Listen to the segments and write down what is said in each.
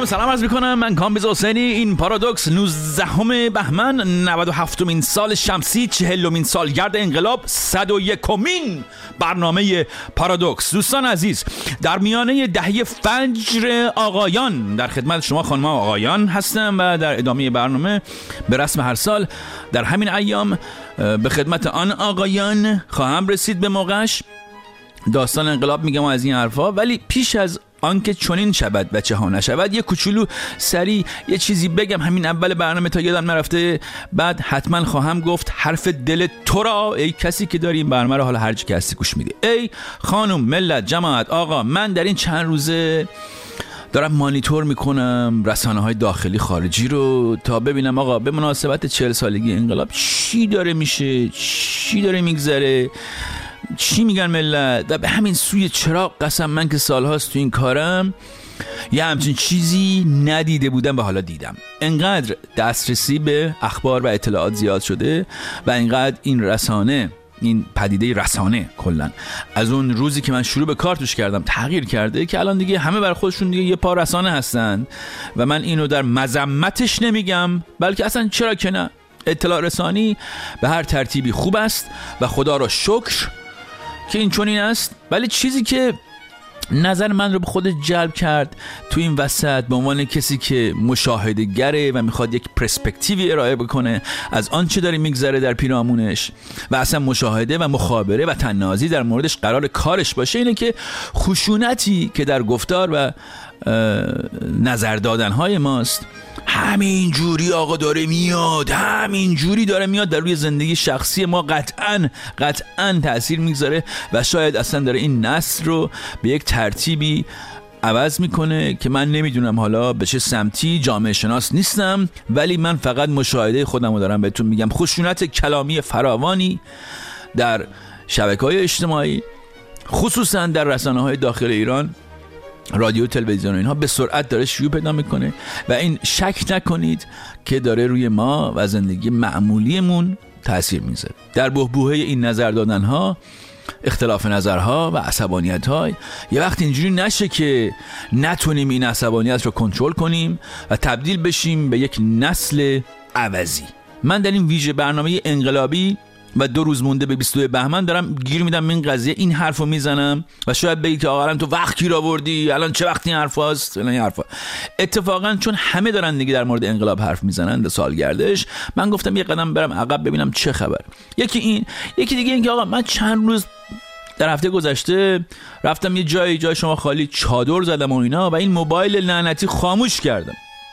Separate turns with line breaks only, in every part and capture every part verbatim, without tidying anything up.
سلام سلام عرض میکنم. من کامبیز حسینی. این پارادوکس نوزدهم بهمن نود و هفتمین سال شمسی، چهلمین سالگرد انقلاب، صد و یکمین برنامه پارادوکس. دوستان عزیز، در میانه دهه فجر آقایان در خدمت شما خانم آقایان هستم و در ادامه برنامه به رسم هر سال در همین ایام به خدمت آن آقایان خواهم رسید به موقعش. داستان انقلاب میگم و از این حرفا، ولی پیش از آنکه چنین شود و چه ها نشود یه کوچولو سری یه چیزی بگم همین اول برنامه تا یادم نرفته. بعد حتما خواهم گفت حرف دل تو را ای کسی که داری این برنامه رو حالا هر جا که هستی گوش میدی. ای خانم، ملت، جماعت، آقا، من در این چند روزه دارم مانیتور میکنم رسانه های داخلی خارجی رو تا ببینم آقا به مناسبت چهل سالگی انقلاب چی داره میشه، چی داره میگذره، چی میگن ملت. و به همین سوی چراغ قسم من که سالهاست تو این کارم یه همچین چیزی ندیده بودم و حالا دیدم. انقدر دسترسی به اخبار و اطلاعات زیاد شده و انقدر این رسانه، این پدیده رسانه کلن از اون روزی که من شروع به کار توش کردم تغییر کرده که الان دیگه همه بر خودشون دیگه یه پا رسانه هستن. و من اینو در مذمتش نمیگم، بلکه اصلا چرا که نه، اطلاع رسانی به هر ترتیبی خوب است و خدا را شکر که این چنین است. ولی چیزی که نظر من رو به خود جلب کرد تو این وسط به عنوان کسی که مشاهده گره و میخواد یک پرسپکتیوی ارائه بکنه از آن چه داره میگذره در پیرامونش و اصلا مشاهده و مخابره و تنازی در موردش قرار کارش باشه، اینه که خشونتی که در گفتار و نظر دادنهای ماست همین جوری آقا داره میاد، همین جوری داره میاد در روی زندگی شخصی ما قطعاً قطعاً تأثیر میگذاره و شاید اصلا داره این نسل رو به یک ترتیبی عوض میکنه که من نمیدونم حالا به چه سمتی. جامعه شناس نیستم، ولی من فقط مشاهده خودم رو دارم بهتون میگم. خشونت کلامی فراوانی در شبکه‌های اجتماعی، خصوصاً در رسانه‌های داخل ایران، رادیو، تلویزیون و اینها به سرعت داره شیوع پیدا میکنه و این شک نکنید که داره روی ما و زندگی معمولیمون تأثیر میذاره. در بحبوحه این نظر دادنها، اختلاف نظرها و عصبانیت‌ها یه وقت اینجوری نشه که نتونیم این عصبانیت رو کنترل کنیم و تبدیل بشیم به یک نسل عوضی. من در این ویژه برنامه انقلابی و دو روز مونده به بیست و دو بهمن دارم گیر میدم این قضیه، این حرفو میزنم و شاید بگی که آقا الان تو وقت گیر آوردی، الان چه وقتی این حرف هست این حرفا. اتفاقا چون همه دارن دیگه در مورد انقلاب حرف میزنن به سالگردش، من گفتم یه قدم برم عقب ببینم چه خبر. یکی این، یکی دیگه این که آقا من چند روز در هفته گذشته رفتم یه جایی، جای شما خالی، چادر زدم و اینا و این موبایل لعنتی خاموش کردم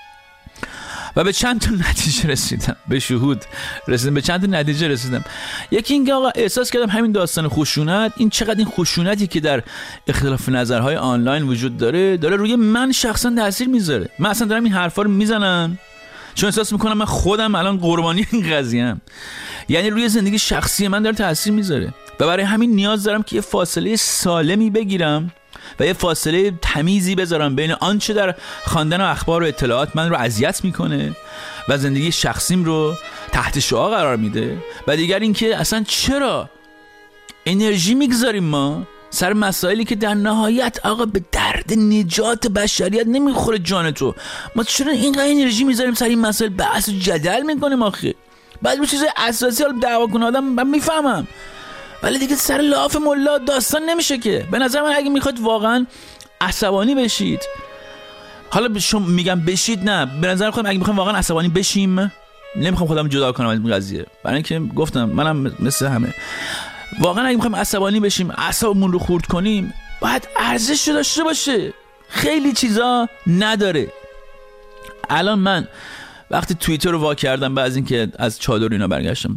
و به چند تا نتیجه رسیدم، به شهود رسیدم، به چند تا نتیجه رسیدم. یکی اینکه آقا احساس کردم همین داستان خشونت، این چقدر این خشونتی که در اختلاف نظرهای آنلاین وجود داره داره روی من شخصا تاثیر میذاره. من اصلا دارم این حرفا رو میزنم چون احساس میکنم من خودم الان قربانی این قضیه ام، یعنی روی زندگی شخصی من داره تاثیر میذاره و برای همین نیاز دارم که یه فاصله سالمی بگیرم و یه فاصله تمیزی بذارم بین آنچه در خواندن و اخبار و اطلاعات من رو اذیت میکنه و زندگی شخصیم رو تحت شعاع قرار میده، و دیگر اینکه اصلا چرا انرژی میگذاریم ما سر مسائلی که در نهایت آقا به درد نجات بشریت نمیخوره جان تو. ما چرا اینقدر انرژی میذاریم سر این مسائل بحث و جدل میکنیم آخه؟ بعد به چیز اساسی حالا دعوا کنه آدم من میفهمم، ولی دیگه سر لاف ملا داستان نمیشه که. به نظر من اگه میخواد واقعا عصبانی بشید، حالا به شما میگم بشید، نه، به نظر خودم اگه میخوایم واقعا عصبانی بشیم، نمیخوام خودم جدا کنم از این قضیه، برای اینکه گفتم منم مثل همه، واقعا اگه میخوایم عصبانی بشیم، اعصابمون رو خورد کنیم، باید ارزش داشته باشه. خیلی چیزا نداره. الان من وقتی توییتر رو وا کردم بعد از اینکه از چادر اینا برگشتم،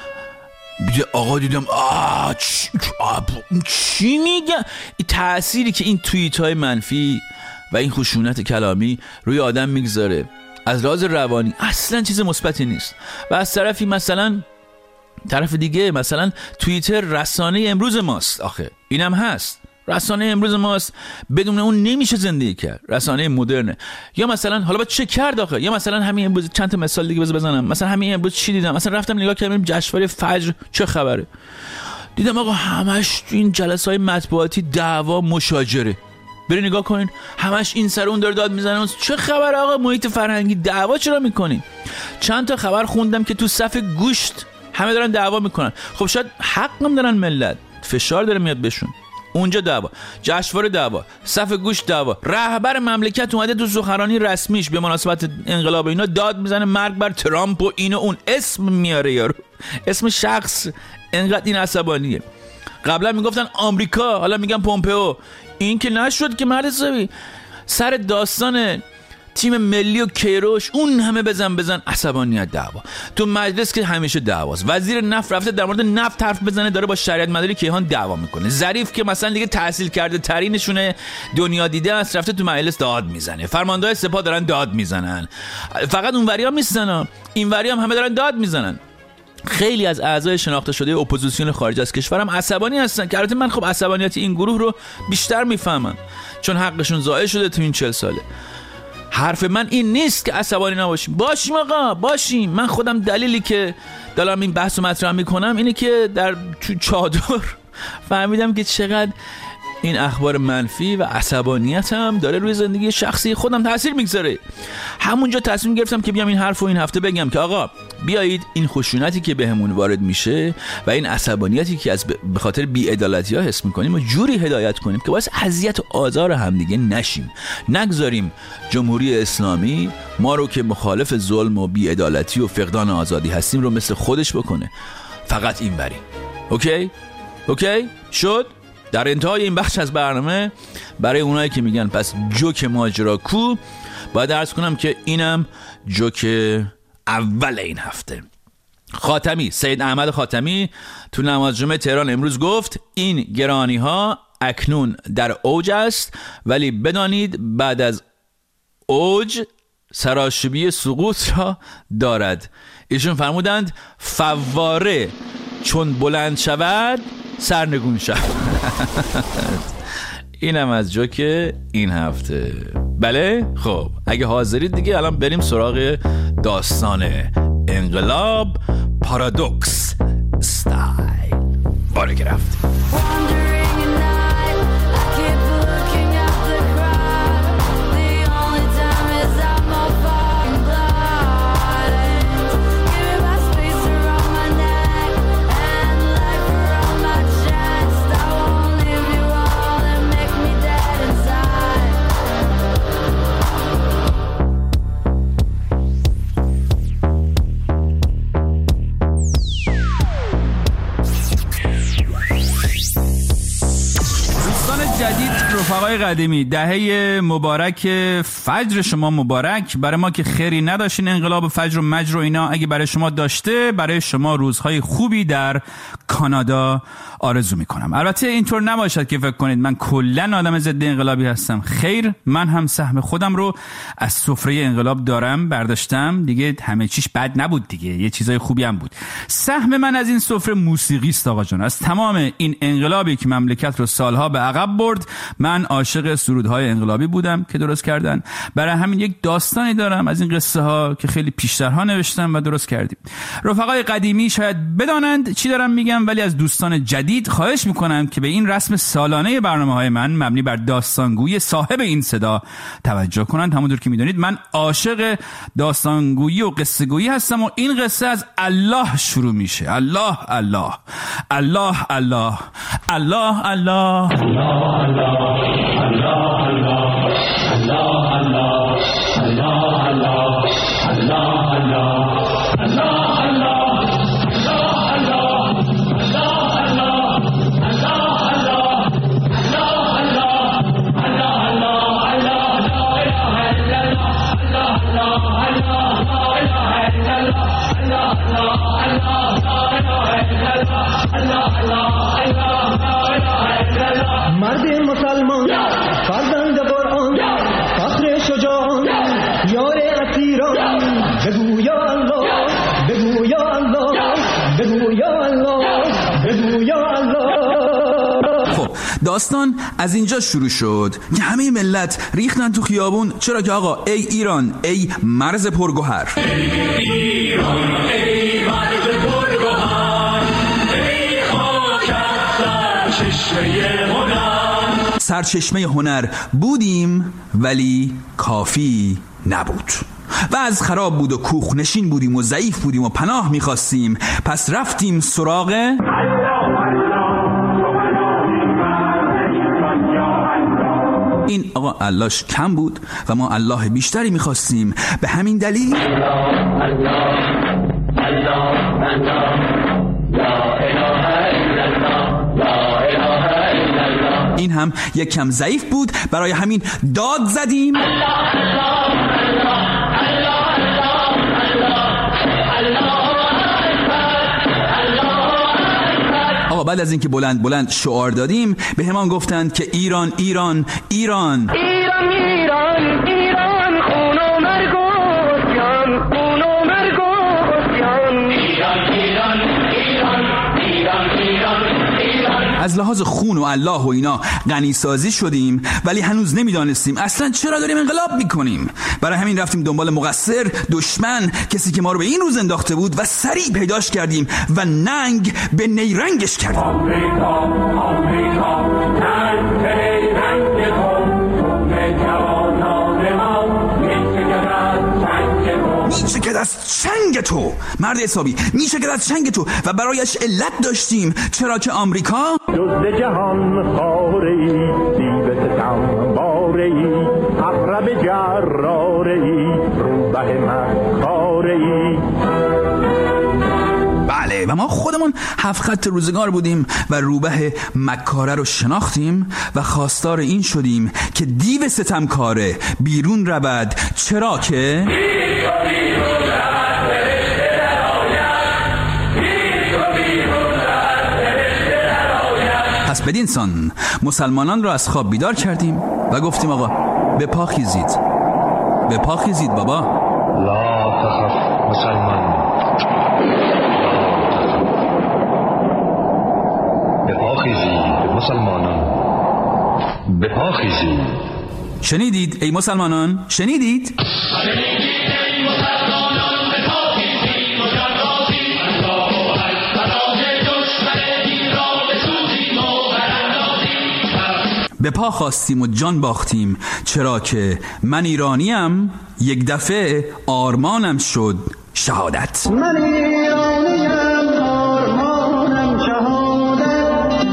آقا دیدم آه چی, چی میگن؟ این تأثیری که این توییت های منفی و این خشونت کلامی روی آدم میگذاره از لحاظ روانی اصلا چیز مثبتی نیست. و از طرفی مثلا طرف دیگه مثلا توییتر رسانه امروز ماست، آخه اینم هست، رسانه امروز ماست، بدون اون نمیشه زندگی کرد، رسانه مدرنه. یا مثلا حالا با چه کرد آخه، یا مثلا همین امروز چند تا مثال دیگه بزنم، مثلا همین امروز چی دیدم، مثلا رفتم نگاه کردم جشنواره فجر چه خبره، دیدم آقا همش تو این جلسه‌های مطبوعاتی دعوا مشاجره، برید نگاه کنین، همش این سر اون داره داد میزنه. چه خبر آقا؟ محیط فرهنگی دعوا چرا میکنین؟ چند تا خبر خوندم که تو صف گوشت همه دارن دعوا میکنن. خب شاید حق هم دارن، ملت فشار داره میاد بهشون. اونجا دعوا، جشنواره دعوا، صف گوشت دعوا. رهبر مملکت اومده تو سخنرانی رسمیش به مناسبت انقلاب اینا داد میزنه مرگ بر ترامپ و اینو اون، اسم میاره یارو، اسم شخص. انقدر این عصبانیه. قبلا میگفتن آمریکا، حالا میگن پومپئو. این که نشد که مرد حسابی. سر داستان تیم ملی و کیروش اون همه بزن بزن عصبانیت دعوا. تو مجلس که همیشه دعواست. وزیر نفت رفته در مورد نفت حرف بزنه، داره با شریعت مداری کیهان دعوا میکنه. ظریف که مثلا دیگه تحصیل کرده ترینشونه، دنیا دیده است، رفته تو مجلس داد میزنه. فرماندهای سپاه دارن داد میزنن. فقط اونوری هم نیستن، اینوری هم همه دارن داد میزنن. خیلی از اعضای شناخته شده اپوزیسیون خارج از کشورم عصبانی هستن که البته من خب عصبانیت این گروه رو بیشتر میفهمم چون حقشون ضایع شده تو این چهل ساله. حرف من این نیست که عصبانی نباشیم. باشیم آقا، باشیم. من خودم دلیلی که دارم این بحث رو مطرح میکنم اینه که در تو چادر فهمیدم که چقدر این اخبار منفی و عصبانیت هم داره روی زندگی شخصی خودم تاثیر میگذاره. همونجا تصمیم گرفتم که بیام این حرف رو این هفته بگم که آقا بیایید این خشونتی که بهمون وارد میشه و این عصبانیتی که از به خاطر بی‌عدالتی‌ها حس میکنیم و جوری هدایت کنیم که باعث اذیت و آزار همدیگه نشیم. نگذاریم جمهوری اسلامی ما رو که مخالف ظلم و بی‌عدالتی و فقدان آزادی هستیم رو مثل خودش بکنه. فقط این بری. اوکی؟ اوکی؟ شد؟ در انتهای این بخش از برنامه برای اونایی که میگن پس جوک ماجرا کو، باید عرض کنم که اینم جوک اول این هفته. خاتمی، سید احمد خاتمی تو نماز جمعه تهران امروز گفت این گرانی ها اکنون در اوج است، ولی بدانید بعد از اوج سراشیبی سقوط را دارد. ایشون فرمودند فواره چون بلند شود سرنگون شد. اینم از جوک این هفته. بله خب اگه حاضرید دیگه الان بریم سراغ داستان انقلاب پارادوکس استایل. باره که رفتیم. رفقای قدیمی، دهه مبارک فجر شما مبارک. برای ما که خیری نداشتین انقلاب فجر و مجر و اینا، اگه برای شما داشته، برای شما روزهای خوبی در کانادا آرزو میکنم. البته اینطور نباشد که فکر کنید من کلا آدم ضد انقلابی هستم. خیر، من هم سهم خودم رو از سفره انقلاب دارم، برداشتم دیگه. همه چیش بد نبود دیگه، یه چیزای خوبی هم بود. سهم من از این سفره موسیقی است آقا جان. از تمام این انقلابی که مملکت رو سالها به عقب برد، من عاشق سرودهای انقلابی بودم که درست کردن. برای همین یک داستانی دارم از این قصه ها که خیلی پیشترها نوشتم و درست کردیم. رفقای قدیمی شاید بدانند چی دارم میگم، ولی از دوستان جدید خواهش میکنم که به این رسم سالانه برنامه‌های من مبنی بر داستانگویی صاحب این صدا توجه کنند. همونطور که میدونید من عاشق داستانگویی و قصه گویی هستم و این قصه از الله شروع میشه. الله الله الله الله الله الله
مرد مسلمان فرزند قرآن فخر شجاعان یار اسیران بگو یا الله بگو یا الله بگو یا الله بگو یا الله.
خب داستان از اینجا شروع شد که همه ملت ریختن تو خیابون. چرا که آقا ای ایران ای مرز پرگوهر، ای ایران ای مرز پرگوهر، ای خاک در چشمه هنر، سرچشمه هنر بودیم ولی کافی نبود و از خراب بود و کوخ نشین بودیم و ضعیف بودیم و پناه می‌خواستیم. پس رفتیم سراغ این آقا اللهش کم بود و ما الله بیشتری می‌خواستیم. به همین دلیل این هم یک کم ضعیف بود، برای همین داد زدیم آقا. بعد از اینکه بلند بلند شعار دادیم به همان گفتند که ایران ایران ایران
ایران ایران ایران خون و مرگ و عصیان، خون و مرگ و عصیان. ایران ایران ایران ایران ایران ایران.
از لحاظ خون و الله و اینا غنی سازی شدیم ولی هنوز نمیدانستیم اصلا چرا داریم انقلاب میکنیم. برای همین رفتیم دنبال مقصر، دشمن، کسی که ما رو به این روز انداخته بود و سریع پیداش کردیم و ننگ به نیرنگش کردیم.
آمریکا آمریکا ننگ به نیرنگ تو، خون جوانان ما میچکد از چنگ تو.
میچکد از چنگ تو، مرد حسابی میچکد از چنگ تو و برایش علت داشتیم، چرا که آمریکا
جز جهان خاره‌ای، دیو ستم باره‌ای، عقرب جراره‌ای، روبه مکاره‌ای.
بله و ما خودمون هفت خط روزگار بودیم و روبه مکاره رو شناختیم و خواستار این شدیم که دیو ستمکاره بیرون رود، چرا که پس بدین سان مسلمانان را از خواب بیدار کردیم و گفتیم آقا به پا خیزید، به پا خیزید بابا.
لا تخف مسلمان، به پا خیزید مسلمانان، به پا خیزید.
شنیدید ای مسلمانان؟ شنیدید؟ به پا خواستیم و جان باختیم، چرا که من ایرانیم، یک دفعه آرمانم شد شهادت.
من ایرانیم، آرمانم شهادت.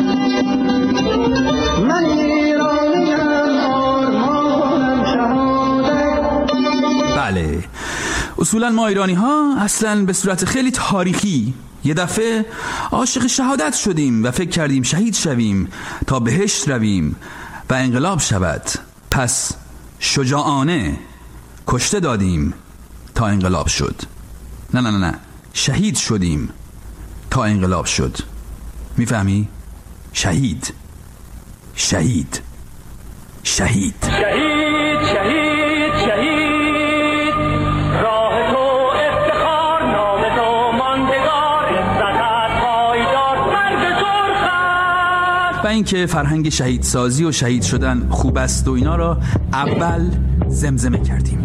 من ایرانیم، آرمانم شهادت.
بله، اصولا ما ایرانی ها اصلا به صورت خیلی تاریخی یه دفعه عاشق شهادت شدیم و فکر کردیم شهید شویم تا بهشت رویم و انقلاب شود. پس شجاعانه کشته دادیم تا انقلاب شد. نه نه نه نه شهید شدیم تا انقلاب شد. میفهمی؟ شهید شهید شهید
شهید شهید شهید، راه تو افتخار، نام تو ماندگار، عزتت پایدار، مرگ سرخط.
و اینکه فرهنگ شهید سازی و شهید شدن خوب است و اینا را اول زمزمه کردیم.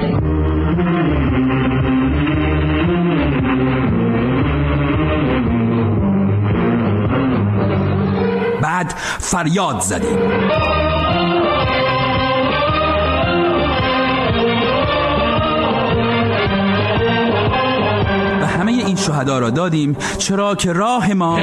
بعد فریاد زدیم. و همه این شهدا را دادیم، چرا که راه ما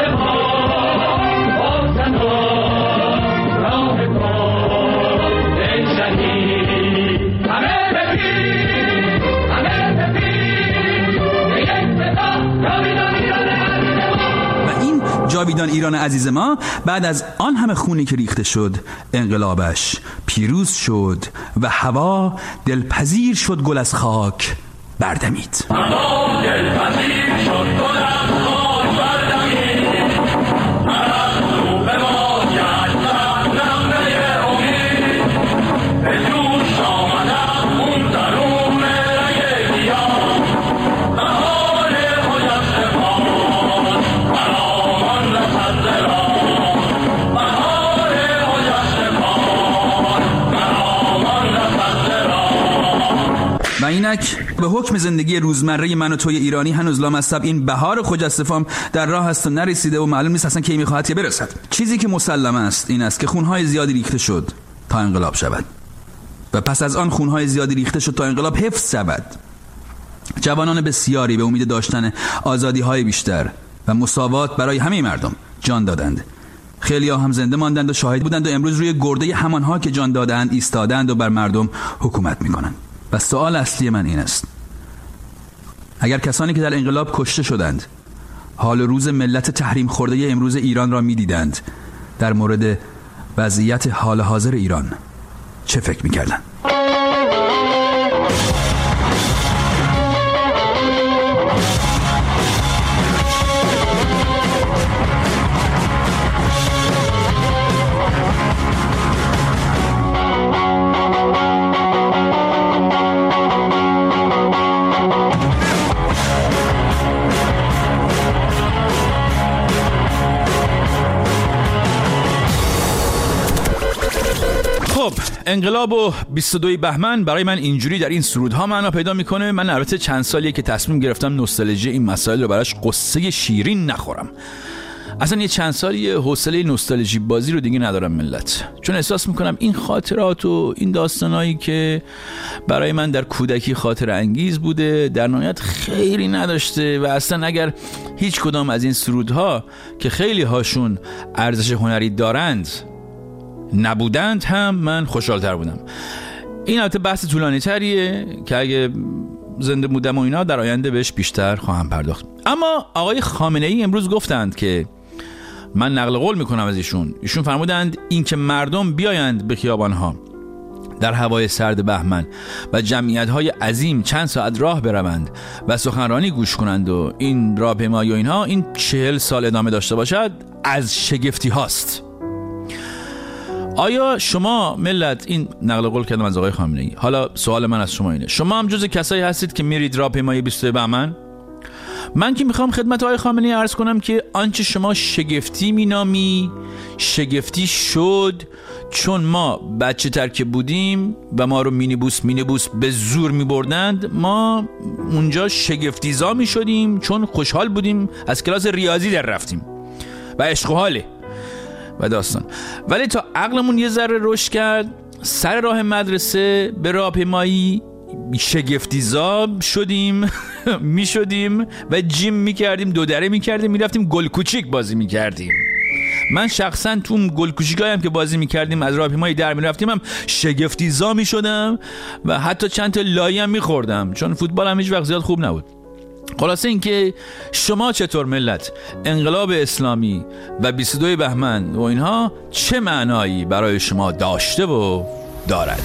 جاویدان ایران عزیز ما بعد از آن همه خونی که ریخته شد انقلابش پیروز شد و هوا دلپذیر شد، گل از خاک بردمید.
هوا دلپذیر شد، گل از خاک بردمید. از رو به ما کرد نغمه امید، به جوش آمدم اون درون رگ گیاه. بهار خجسته باد برامان رسد راه، بهار خجسته باد برامان رسد راه.
و این
اینک به حکم زندگی روزمره من و توی ایرانی هنوز لامصب این بهار خجستفام در راه است و نرسیده و معلوم نیست اصلا کی میخواهد که برسد. چیزی که مسلم است این است که خونهای زیادی ریخته شد تا انقلاب شود و پس از آن خونهای زیادی ریخته شد تا انقلاب حفظ شود. جوانان بسیاری به امید داشتن آزادی‌های بیشتر و مساوات برای همه مردم جان دادند. خیلی‌ها هم زنده ماندند و شاهد بودند و امروز روی گرده همانها که جان دادند ایستادند و بر مردم حکومت می‌کنند. و سوال اصلی من این است: اگر کسانی که در انقلاب کشته شدند حال و روز ملت تحریم خورده امروز ایران را می‌دیدند، در مورد وضعیت حال حاضر ایران چه فکر می‌کردند؟
خب انقلاب و بیست و دو بهمن برای من اینجوری در این سرودها معنا پیدا میکنه. من البته چند سالیه که تصمیم گرفتم نوستالژی این مسائل رو براش قصه شیرین نخورم. اصلا یه چند سالی حوصله نوستالژی بازی رو دیگه ندارم ملت، چون احساس میکنم این خاطرات و این داستانایی که برای من در کودکی خاطر انگیز بوده در نهایت خیلی نداشته و اصلا اگر هیچ کدام از این سرودها که خیلی هاشون ارزش هنری دارند نبودند هم من خوشحال‌تر بودم. این البته بحث طولانی تریه که اگه زنده بودم و اینا در آینده بهش بیشتر خواهم پرداخت. اما آقای خامنه‌ای امروز گفتند که من نقل قول میکنم از ایشون ایشون فرمودند این که مردم بیایند به خیابانها در هوای سرد بهمن و جمعیت‌های عظیم چند ساعت راه بروند و سخنرانی گوش کنند و این راهپیمایی و اینها این چهل سال ادامه داشته باشد از شگفتی هاست. آیا شما ملت، این نقل قول کردم از آقای خامنه‌ای، حالا سوال من از شما اینه، شما هم جز کسایی هستید که میرید راهپیمایی بیست و دو بهمن؟ من که میخوام خدمت آقای خامنه‌ای عرض کنم که آنچه شما شگفتی مینامی شگفتی شد، چون ما بچه تر که بودیم و ما رو مینیبوس مینیبوس به زور میبردند، ما اونجا شگفتیزا میشدیم چون خوشحال بودیم از کلاس ریاضی در رفتیم و عشق و حاله و داستان. ولی تا عقلمون یه ذره رشد کرد سر راه مدرسه به راهپیمایی شگفتیزا شدیم می شدیم و جیم می کردیم، دو دره می کردیم، می رفتیم گل کوچیک بازی می کردیم. من شخصا تو اون گل کوچیکایی هم که بازی می کردیم از راهپیمایی در می رفتیم هم شگفتیزا می شدم و حتی چند تا لایی هم می خوردم چون فوتبال هم هیچ وقت زیاد خوب نبود. خلاصه این که شما چطور ملت انقلاب اسلامی و بیست و دو بهمن و اینها چه معنایی برای شما داشته و دارد؟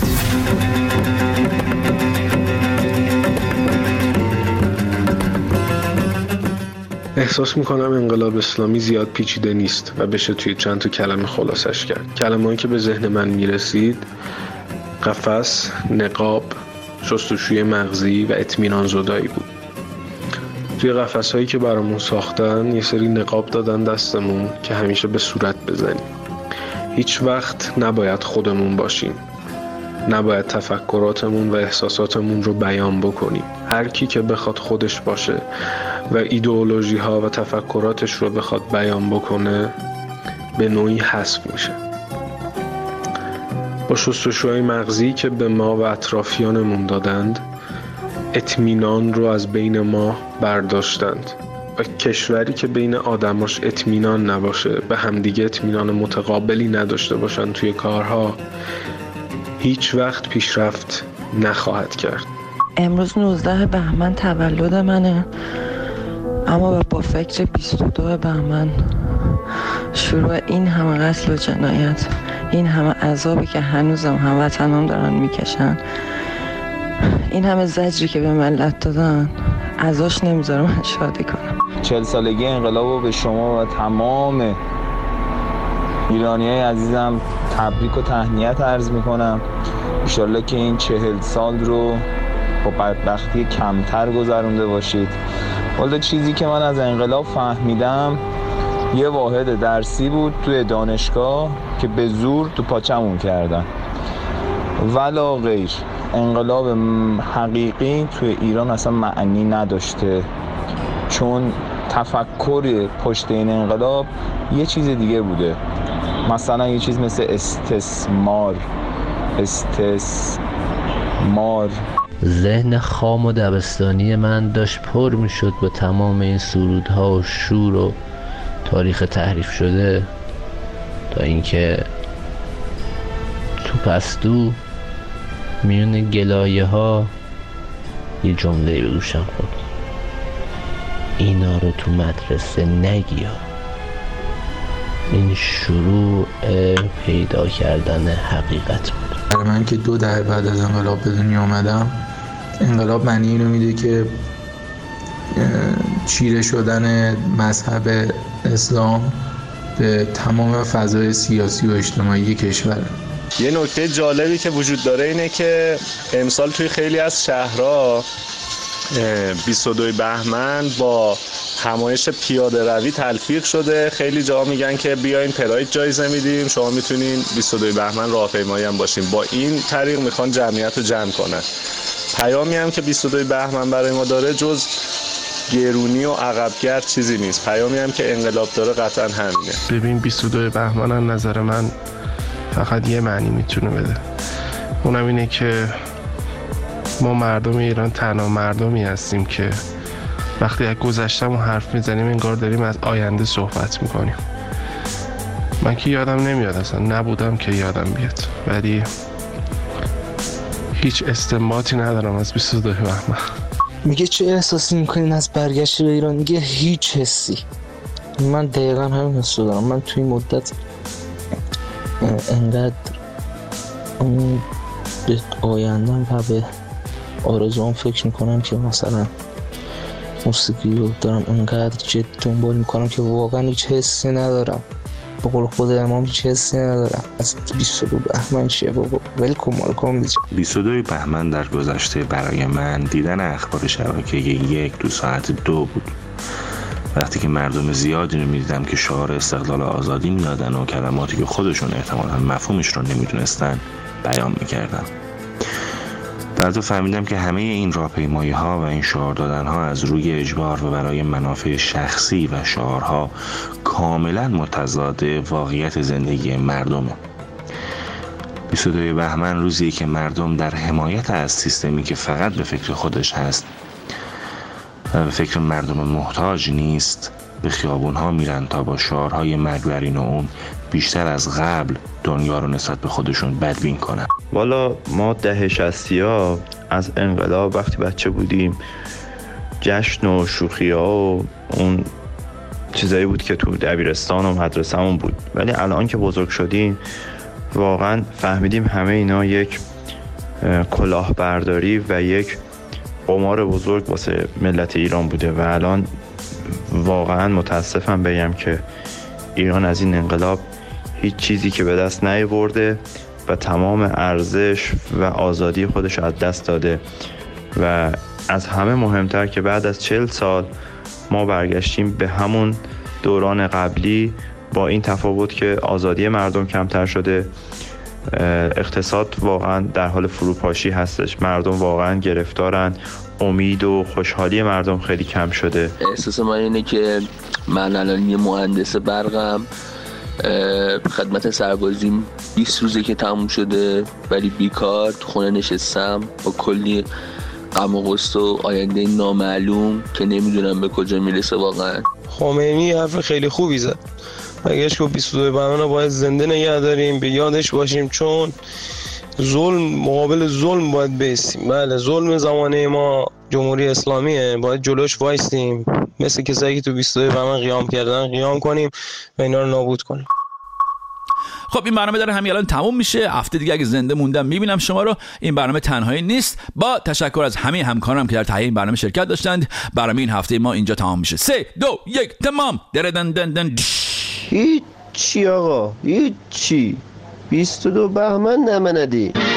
احساس میکنم انقلاب اسلامی زیاد پیچیده نیست و بشه توی چند تا کلمه خلاصش کرد. کلمه‌ای که به ذهن من میرسید قفس، نقاب، شستشوی مغزی و اطمینان زدایی بود. توی قفس‌هایی که برامون ساختن یه سری نقاب دادن دستمون که همیشه به صورت بزنیم. هیچ وقت نباید خودمون باشیم. نباید تفکراتمون و احساساتمون رو بیان بکنیم. هر کی که بخواد خودش باشه و ایدئولوژی ها و تفکراتش رو بخواد بیان بکنه به نوعی حذف میشه. با شستشوهای مغزی که به ما و اطرافیانمون دادند اطمینان رو از بین ما برداشتند و کشوری که بین آدماش اطمینان نباشه، به همدیگه اطمینان متقابلی نداشته باشن توی کارها، هیچ وقت پیشرفت نخواهد کرد.
امروز نوزده بهمن تولد منه، اما با فکر بیست و دو بهمن شروع این همه قتل و جنایت، این همه عذابی که هنوزم هموطنان دارن میکشن، این همه زجری که به ملت دادن، ازاش نمیذاره من شادی کنم.
چهل سالگی انقلاب رو به شما و تمام ایرانیای عزیزم تبریک و تهنیت عرض میکنم. انشالله که این چهل سال رو با بدبختی کمتر گذرونده باشید. ولی چیزی که من از انقلاب فهمیدم یه واحد درسی بود توی دانشگاه که به زور تو پاچمون کردن، ولا غیر. انقلاب حقیقی توی ایران اصلا معنی نداشته، چون تفکر پشت این انقلاب یه چیز دیگه بوده. مثلا یه چیز مثل استثمار استثمار
ذهن خام و دبستانی من داشت پر می شد با تمام این سرودها و شور و تاریخ تحریف شده، تا اینکه تو پستو میون گلایه ها یه جمله به گوشم خورد: اینا رو تو مدرسه نگیا. این شروع پیدا کردن حقیقت بود.
برای من که دو دهه بعد از انقلاب به دنیا آمدم، انقلاب معنی اینو میده که چیره شدن مذهب اسلام به تمام فضای سیاسی و اجتماعی کشور.
یه نکته جالبی که وجود داره اینه که امسال توی خیلی از شهرها بیست و دو بهمن با همایش پیاده روی تلفیق شده. خیلی جا میگن که بیاین پراید جایزه میدیم، شما میتونین بیست و دو بهمن راهپیمایی هم باشین. با این طریق میخوان جمعیت رو جمع کنن. پیامی هم که بیست و دو بهمن برای ما داره جز گرونی و عقبگرد چیزی نیست. پیامی هم که انقلاب داره قطعا همینه.
ببین بیست و دو بهمن از نظر من فقط یه معنی میتونه بده، اونم اینه که ما مردم ایران تنها مردمی هستیم که وقتی از گذشته‌مون حرف میزنیم انگار داریم از آینده صحبت میکنیم. من که یادم نمیاد، اصلا نبودم که یادم بیاد، ولی هیچ استنباطی ندارم از بیست و دو بهمن.
میگه چه احساسی میکنین از برگشت به ایران؟ میگه هیچ حسی. من دقیقا همین حس رو دارم. من توی این مدت انقدر به آیندم و به آرزوام فکر میکنم که مثلا موسیقی رو دارم انقدر جد دنبال میکنم که واقعا هیچ حسی ندارم. به قول خود امام هیچ حسی ندارم. از بیست و دو بهمن چیه بابا؟ ولکن مالکم دیگه.
بیست و دو بهمن در گذشته برای من دیدن اخبار شبکه یک دو ساعت دو بود. وقتی که مردم زیادی رو میدیدم که شعار استقلال و آزادی میدادن و کلماتی که خودشون احتمالاً مفهومش رو نمیدونستن بیان میکردن. بعد فهمیدم که همه این راهپیمایی ها و این شعار دادن ها از روی اجبار و برای منافع شخصی و شعارها کاملا متضاد واقعیت زندگی مردمه. بیست و دو بهمن روزیه که مردم در حمایت از سیستمی که فقط به فکر خودش هست و به فکر مردم محتاج نیست به خیابون ها میرن تا با شعارهای مرگ بر این و اون بیشتر از قبل دنیا رو نسبت به خودشون بدبین کنن.
والا ما ده شصتی ها از انقلاب وقتی بچه بودیم جشن و شوخی ها و اون چیزایی بود که تو دبیرستان و مدرسه همون بود، ولی الان که بزرگ شدیم واقعا فهمیدیم همه اینا یک کلاهبرداری و یک قمار بزرگ واسه ملت ایران بوده و الان واقعا متاسفم بگم که ایران از این انقلاب هیچ چیزی که به دست نیاورده و تمام ارزش و آزادی خودش از دست داده و از همه مهمتر که بعد از چهل سال ما برگشتیم به همون دوران قبلی، با این تفاوت که آزادی مردم کمتر شده، اقتصاد واقعا در حال فروپاشی هستش، مردم واقعا گرفتارن، امید و خوشحالی مردم خیلی کم شده.
احساس من اینه که من الان یه مهندس برقم، خدمت سربازیم بیست روزه که تموم شده ولی بیکار تو خونه نشستم با کلی غم و غصه و آینده نامعلوم که نمیدونم به کجا میرسه. واقعا
خمینی حرف خیلی خوبی زد، مگهش که بیست و دو بهمن رو باید زنده نگه داریم، به یادش باشیم، چون ظلم مقابل ظلم باید بیستیم. بله، ظلم زمانه ما جمهوری اسلامیه، باید جلوش وایستیم، مثل کسایی که تو بیست و دو بهمن قیام کردن قیام کنیم و اینا رو نابود کنیم.
خب این برنامه داره همین الان تموم میشه. هفته دیگه اگه زنده موندم میبینم شما رو. این برنامه تنهایی نیست، با تشکر از همه همکارم که در تهیه این برنامه شرکت داشتند. برنامه این هفته ما اینجا تمام میشه. سه دو یک تمام. دردن دن دن.
هیچی آقا، هیچی. بیست و دو بهمن نمندی.